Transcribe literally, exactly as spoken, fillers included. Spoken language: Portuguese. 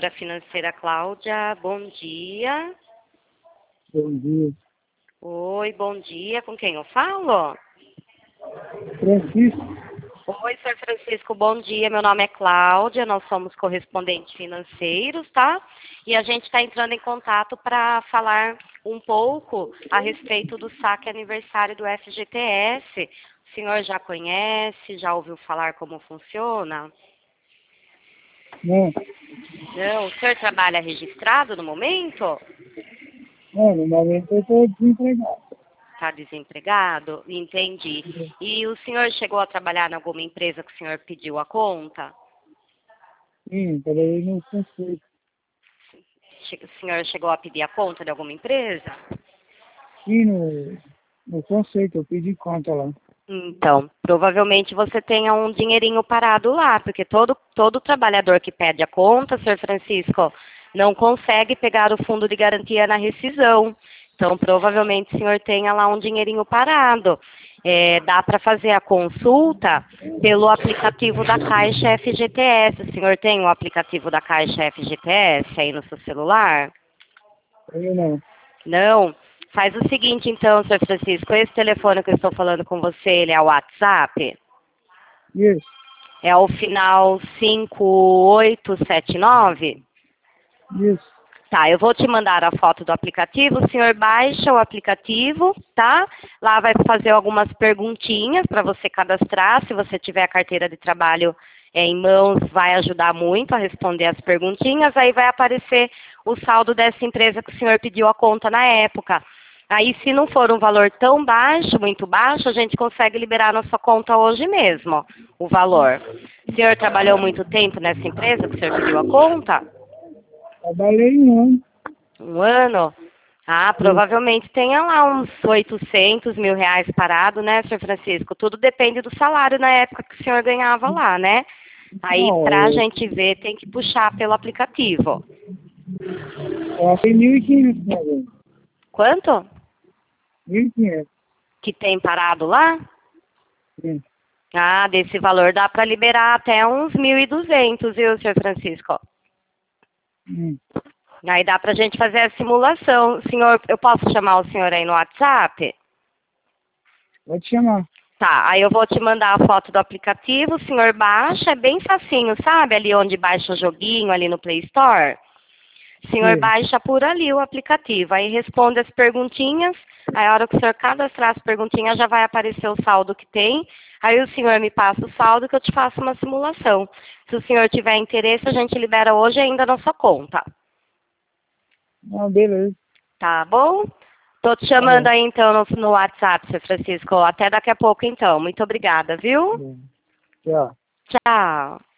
Assessora financeira Cláudia, bom dia. Bom dia. Oi, bom dia. Com quem eu falo? Francisco. Oi, senhor Francisco, bom dia. Meu nome é Cláudia, nós somos correspondentes financeiros, tá? E a gente está entrando em contato para falar um pouco a respeito do saque aniversário do F G T S. O senhor já conhece, já ouviu falar como funciona? Não, Não, o senhor trabalha registrado no momento? não, no momento eu estou desempregado. Está desempregado? Entendi. E o senhor chegou a trabalhar em alguma empresa que o senhor pediu a conta? Sim, trabalhei no conceito. Che- O senhor chegou a pedir a conta de alguma empresa? Sim, no, no conceito, eu pedi conta lá. Então, provavelmente você tenha um dinheirinho parado lá, porque todo, todo trabalhador que pede a conta, senhor Francisco, não consegue pegar o fundo de garantia na rescisão. Então, provavelmente o senhor tenha lá um dinheirinho parado. É, dá para fazer a consulta pelo aplicativo da Caixa F G T S. O senhor tem o aplicativo da Caixa F G T S aí no seu celular? Eu não. Não? Faz o seguinte então, senhor Francisco, esse telefone que eu estou falando com você, ele é o WhatsApp? Isso, É o final cinco oito sete nove? isso. Tá, eu vou te mandar a foto do aplicativo, o senhor baixa o aplicativo, tá? Lá vai fazer algumas perguntinhas para você cadastrar, se você tiver a carteira de trabalho é, em mãos, vai ajudar muito a responder as perguntinhas, aí vai aparecer o saldo dessa empresa que o senhor pediu a conta na época. Aí, se não for um valor tão baixo, muito baixo, a gente consegue liberar na sua conta hoje mesmo, o valor. O senhor trabalhou muito tempo nessa empresa que o senhor pediu a conta? Trabalhei um ano. Um ano? Ah, provavelmente tenha lá uns oitocentos mil reais parado, né, senhor Francisco? Tudo depende do salário na época que o senhor ganhava lá, né? Aí, Não, pra eu, gente ver, tem que puxar pelo aplicativo. eu achei mil e quinhentos, né, velho? Quanto mil e quinhentos. que tem parado lá? Sim. Ah, desse valor dá para liberar até uns mil e duzentos, viu, senhor Francisco? Hum. Aí dá pra gente fazer a simulação. Senhor, eu posso chamar o senhor aí no WhatsApp? Pode chamar. Tá, aí eu vou te mandar a foto do aplicativo, o senhor baixa, é bem facinho, sabe? Ali onde baixa o joguinho, ali no Play Store. O senhor Sim. baixa por ali o aplicativo, aí responde as perguntinhas, aí a hora que o senhor cadastrar as perguntinhas já vai aparecer o saldo que tem, aí o senhor me passa o saldo que eu te faço uma simulação. Se o senhor tiver interesse, a gente libera hoje ainda na sua conta. Não, beleza. Tá bom? Tô te Tá chamando bom. aí então no, no WhatsApp, seu Francisco. Até daqui a pouco então. Muito obrigada, viu? Bom. Tchau. Tchau.